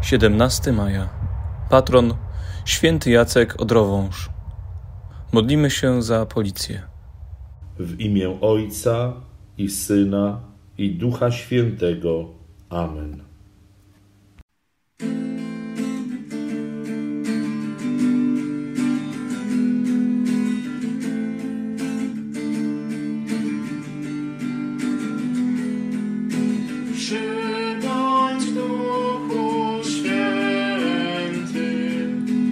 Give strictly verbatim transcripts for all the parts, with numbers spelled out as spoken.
siedemnastego maja. Patron święty Jacek Odrowąż. Modlimy się za policję. W imię Ojca i Syna i Ducha Świętego. Amen. Przybądź Duchu Święty,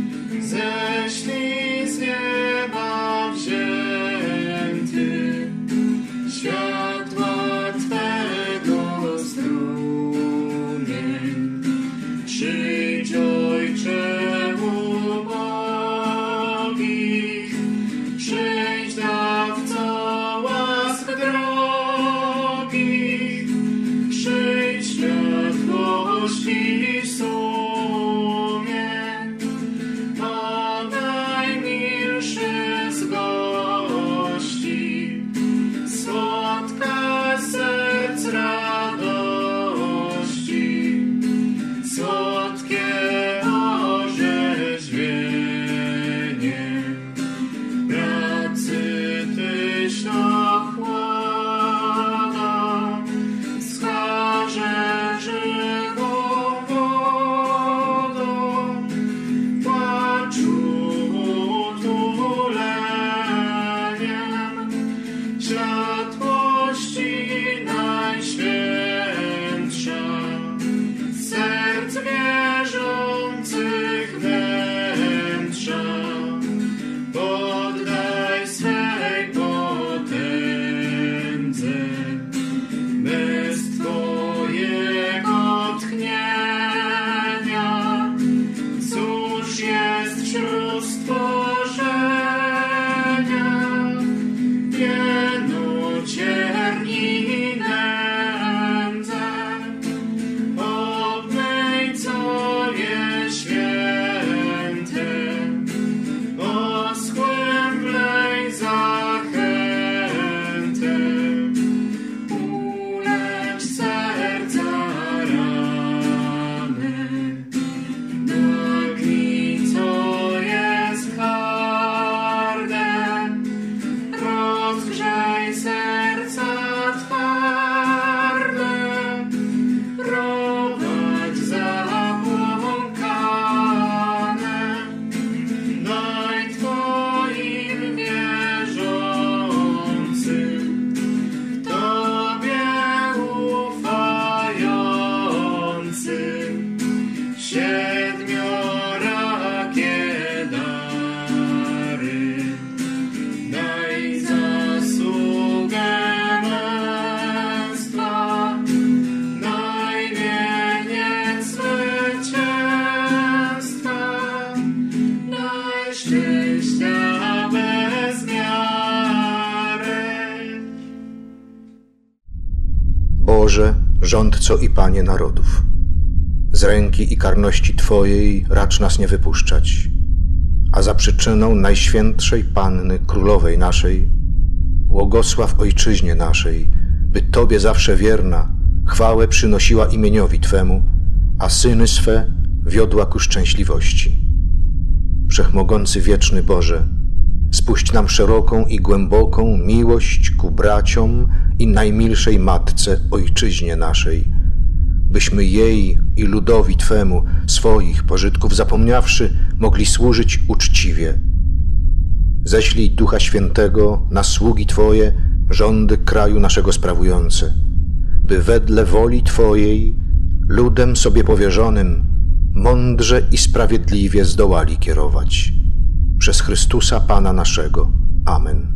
ześlij z nieba wzięty światła Twego strumień. Przyjdź, Ojcze ubogich, przyjdź dawco łask drogich, przyjdź światłości sumień, a najmilszy z gości, słodka serc radości, słodkie orzeźwienie, pracy Tyś ochłada, skarze żywą wodą, płaczu utuleniem, światłości najświętsza, serc wierzących wnętrza, poddaj swej potędze, bez Twojego tchnienia. Cóż jest wśród stworzenia? Jeno cierni nędzę, obmyj co je święte, oschłym wlej zachętę, ulecz serca rany, nagnij co jest harde, rozgrzej serca twarde, prowadź zabłąkane, daj Twoim wierzącym, Tobie ufającym, siedmiorakie dary. Daj zasługę męstwa, daj wieniec zwycięstwa, daj szczęścia bez miary. Boże, rządco i Panie narodów, z ręki i karności Twojej racz nas nie wypuszczać, a za przyczyną Najświętszej Panny Królowej naszej, błogosław Ojczyźnie naszej, by Tobie zawsze wierna chwałę przynosiła imieniowi Twemu, a syny swe wiodła ku szczęśliwości. Wszechmogący wieczny Boże, spuść nam szeroką i głęboką miłość ku braciom i najmilszej Matce Ojczyźnie naszej, byśmy jej i ludowi Twemu swoich pożytków zapomniawszy mogli służyć uczciwie. Ześlij Ducha Świętego na sługi Twoje, rządy kraju naszego sprawujące, by wedle woli Twojej ludem sobie powierzonym mądrze i sprawiedliwie zdołali kierować. Przez Chrystusa Pana naszego. Amen.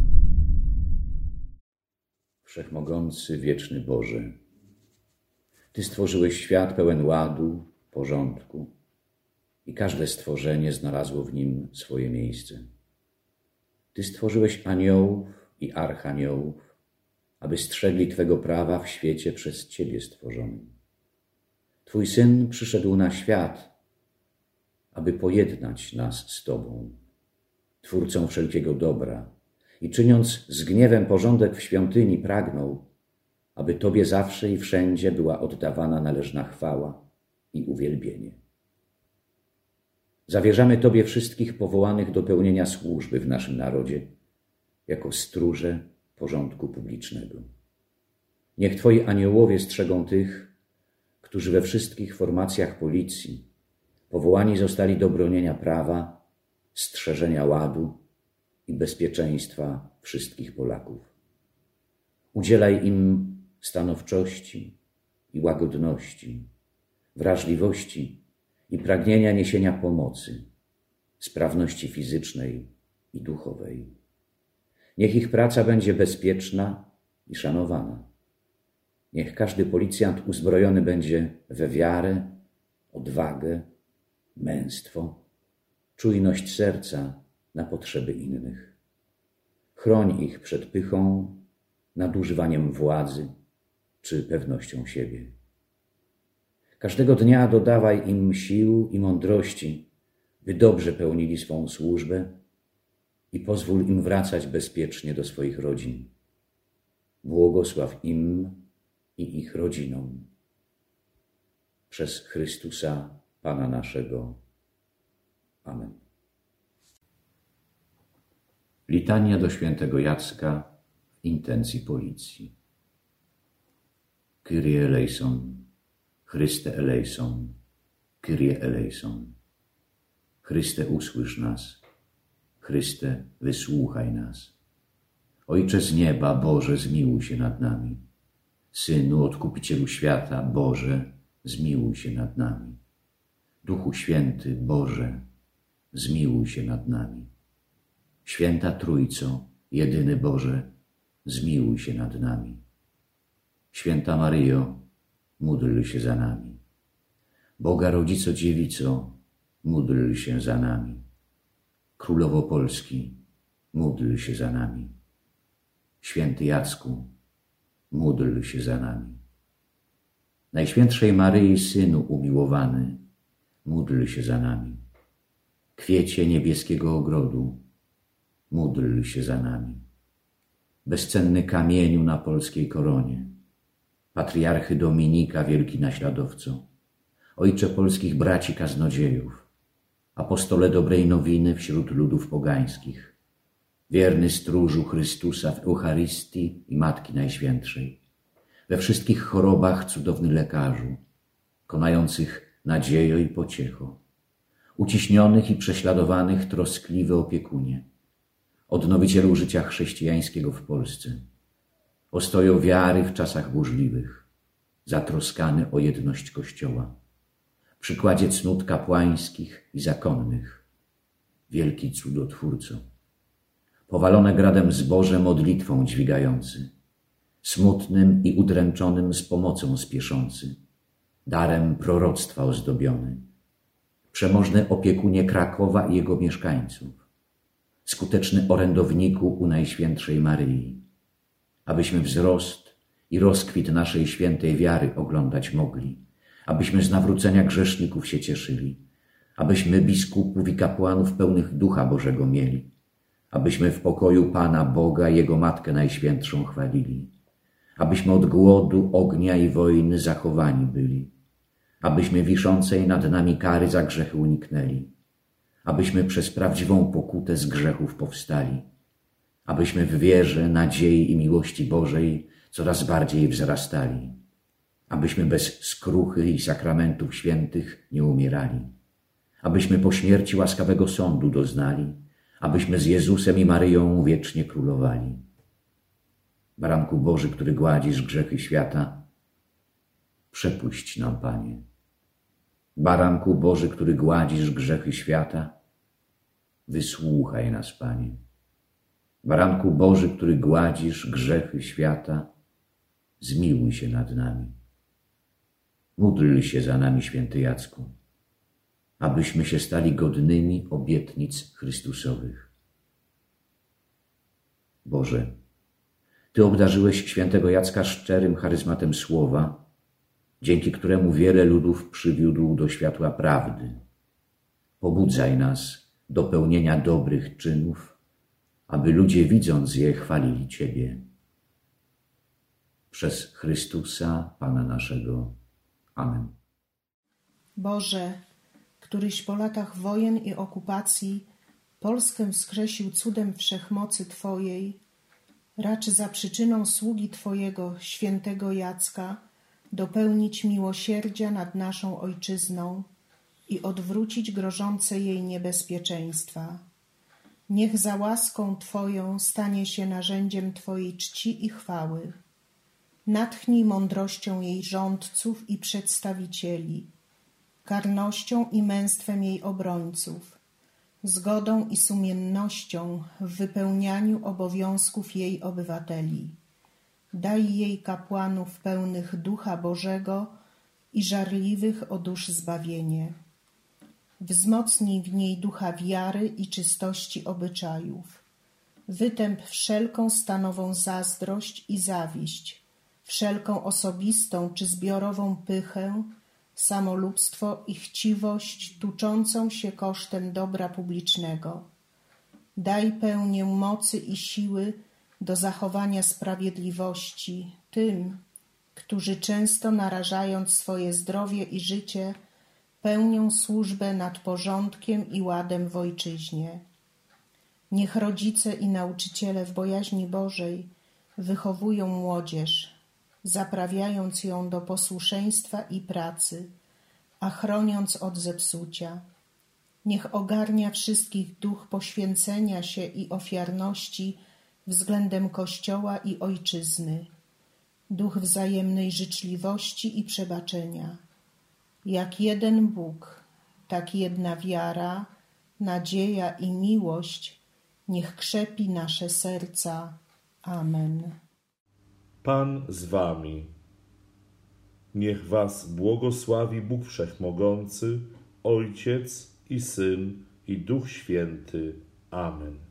Wszechmogący, wieczny Boże, Ty stworzyłeś świat pełen ładu, porządku i każde stworzenie znalazło w nim swoje miejsce. Ty stworzyłeś aniołów i archaniołów, aby strzegli Twego prawa w świecie przez Ciebie stworzonym. Twój Syn przyszedł na świat, aby pojednać nas z Tobą, Twórcą wszelkiego dobra, i czyniąc z gniewem porządek w świątyni pragnął, aby Tobie zawsze i wszędzie była oddawana należna chwała i uwielbienie. zawierzamy Tobie wszystkich powołanych do pełnienia służby w naszym narodzie, jako stróże porządku publicznego. Niech Twoi aniołowie strzegą tych, którzy we wszystkich formacjach policji powołani zostali do bronienia prawa, strzeżenia ładu i bezpieczeństwa wszystkich Polaków. Udzielaj im stanowczości i łagodności, wrażliwości i pragnienia niesienia pomocy, sprawności fizycznej i duchowej. Niech ich praca będzie bezpieczna i szanowana. Niech każdy policjant uzbrojony będzie we wiarę, odwagę, męstwo, czujność serca na potrzeby innych. Chroń ich przed pychą, nadużywaniem władzy czy pewnością siebie. Każdego dnia dodawaj im sił i mądrości, by dobrze pełnili swą służbę i pozwól im wracać bezpiecznie do swoich rodzin. Błogosław im i ich rodzinom. Przez Chrystusa, Pana naszego. Amen. Litania do świętego Jacka w intencji policji. Kyrie eleison, Chryste eleison, Kyrie eleison. Chryste, usłysz nas. Chryste, wysłuchaj nas. Ojcze z nieba, Boże, zmiłuj się nad nami. Synu, Odkupicielu świata, Boże, zmiłuj się nad nami. Duchu Święty, Boże, zmiłuj się nad nami. Święta Trójco, jedyny Boże, zmiłuj się nad nami. Święta Maryjo, módl się za nami. Boga Rodzico Dziewico, módl się za nami. Królowo Polski, módl się za nami. Święty Jacku, módl się za nami. Najświętszej Maryi, Synu umiłowany, módl się za nami. Kwiecie niebieskiego ogrodu, módl się za nami. Bezcenny kamieniu na polskiej koronie, patriarchy Dominika, wielki naśladowco, ojcze polskich braci kaznodziejów, apostole dobrej nowiny wśród ludów pogańskich, wierny stróżu Chrystusa w Eucharystii i Matki Najświętszej, we wszystkich chorobach cudowny lekarzu, konających nadziejo i pociecho, uciśnionych i prześladowanych troskliwy opiekunie, odnowicielu życia chrześcijańskiego w Polsce, ostojo wiary w czasach burzliwych, zatroskany o jedność Kościoła, przykładzie cnót kapłańskich i zakonnych, wielki cudotwórco, powalone gradem zboże modlitwą dźwigający, smutnym i udręczonym z pomocą spieszący, darem proroctwa ozdobiony, przemożny opiekunie Krakowa i jego mieszkańców, skuteczny orędowniku u Najświętszej Maryi, abyśmy wzrost i rozkwit naszej świętej wiary oglądać mogli, abyśmy z nawrócenia grzeszników się cieszyli, abyśmy biskupów i kapłanów pełnych Ducha Bożego mieli, abyśmy w pokoju Pana Boga i Jego Matkę Najświętszą chwalili, abyśmy od głodu, ognia i wojny zachowani byli, abyśmy wiszącej nad nami kary za grzechy uniknęli, abyśmy przez prawdziwą pokutę z grzechów powstali, abyśmy w wierze, nadziei i miłości Bożej coraz bardziej wzrastali, abyśmy bez skruchy i sakramentów świętych nie umierali, abyśmy po śmierci łaskawego sądu doznali, abyśmy z Jezusem i Maryją wiecznie królowali. Baranku Boży, który gładzisz grzechy świata, przepuść nam, Panie. Baranku Boży, który gładzisz grzechy świata, wysłuchaj nas, Panie. Baranku Boży, który gładzisz grzechy świata, zmiłuj się nad nami. Módl się za nami, święty Jacku, abyśmy się stali godnymi obietnic Chrystusowych. Boże, Ty obdarzyłeś świętego Jacka szczerym charyzmatem słowa, dzięki któremu wiele ludów przywiódł do światła prawdy. Pobudzaj nas do pełnienia dobrych czynów, aby ludzie, widząc je, chwalili Ciebie. Przez Chrystusa, Pana naszego. Amen. Boże, któryś po latach wojen i okupacji Polskę wskrzesił cudem wszechmocy Twojej, racz za przyczyną sługi Twojego, świętego Jacka, dopełnić miłosierdzia nad naszą ojczyzną i odwrócić grożące jej niebezpieczeństwa. Niech za łaską Twoją stanie się narzędziem Twojej czci i chwały. Natchnij mądrością jej rządców i przedstawicieli, karnością i męstwem jej obrońców, zgodą i sumiennością w wypełnianiu obowiązków jej obywateli. Daj jej kapłanów pełnych Ducha Bożego i żarliwych o dusz zbawienie. Wzmocnij w niej ducha wiary i czystości obyczajów. Wytęp wszelką stanową zazdrość i zawiść, wszelką osobistą czy zbiorową pychę, samolubstwo i chciwość tuczącą się kosztem dobra publicznego. Daj pełnię mocy i siły do zachowania sprawiedliwości tym, którzy często narażając swoje zdrowie i życie, pełnią służbę nad porządkiem i ładem w ojczyźnie. Niech rodzice i nauczyciele w bojaźni Bożej wychowują młodzież, zaprawiając ją do posłuszeństwa i pracy, a chroniąc od zepsucia. Niech ogarnia wszystkich duch poświęcenia się i ofiarności względem Kościoła i ojczyzny, duch wzajemnej życzliwości i przebaczenia. Jak jeden Bóg, tak jedna wiara, nadzieja i miłość niech krzepi nasze serca. Amen. Pan z wami. Niech was błogosławi Bóg Wszechmogący, Ojciec i Syn i Duch Święty. Amen.